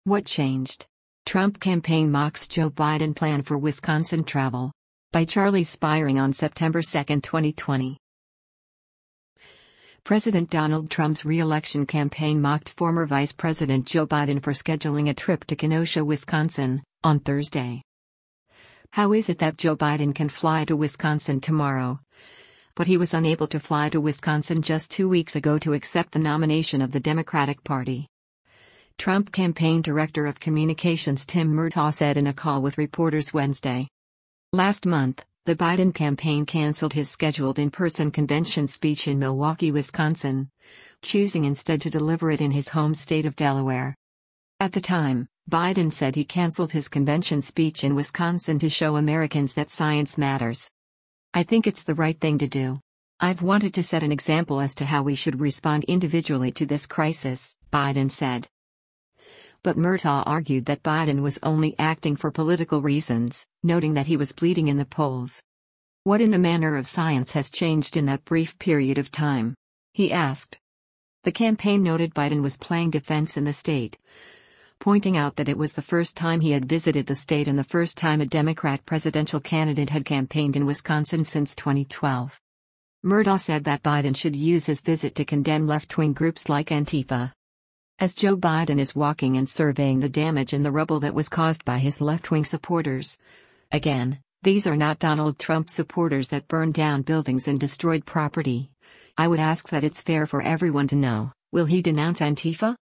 What changed? Trump campaign mocks Joe Biden plan for Wisconsin travel. By Charlie Spiring on September 2, 2020. President Donald Trump's re-election campaign mocked former Vice President Joe Biden for scheduling a trip to Kenosha, Wisconsin, on Thursday. How is it that Joe Biden can fly to Wisconsin tomorrow, but he was unable to fly to Wisconsin just 2 weeks ago to accept the nomination of the Democratic Party? Trump campaign director of communications Tim Murtaugh said in a call with reporters Wednesday. Last month, the Biden campaign canceled his scheduled in-person convention speech in Milwaukee, Wisconsin, choosing instead to deliver it in his home state of Delaware. At the time, Biden said he canceled his convention speech in Wisconsin to show Americans that science matters. I think it's the right thing to do. I've wanted to set an example as to how we should respond individually to this crisis, Biden said. But Murtaugh argued that Biden was only acting for political reasons, noting that he was bleeding in the polls. What in the manner of science has changed in that brief period of time? He asked. The campaign noted Biden was playing defense in the state, pointing out that it was the first time he had visited the state and the first time a Democrat presidential candidate had campaigned in Wisconsin since 2012. Murtaugh said that Biden should use his visit to condemn left-wing groups like Antifa. As Joe Biden is walking and surveying the damage and the rubble that was caused by his left-wing supporters. Again, these are not Donald Trump supporters that burned down buildings and destroyed property. I would ask that it's fair for everyone to know, will he denounce Antifa?